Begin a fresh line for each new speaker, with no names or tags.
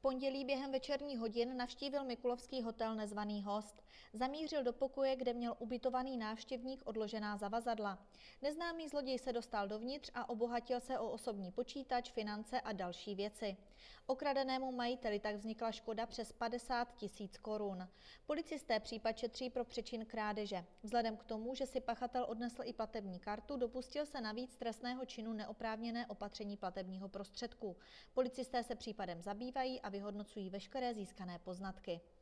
pondělí během večerních hodin navštívil mikulovský hotel nezvaný host. Zamířil do pokoje, kde měl ubytovaný návštěvník odložená zavazadla. Neznámý zloděj se dostal dovnitř a obohatil se o osobní počítač, finance a další věci. Okradenému majiteli tak vznikla škoda přes 50 000 korun. Policisté případ šetří pro přečin krádeže. Vzhledem k tomu, že si pachatel odnesl i platební kartu, dopustil se navíc trestného činu neoprávněné opatření platebního prostředku. Policisté se případem zabývají a vyhodnocují veškeré získané poznatky.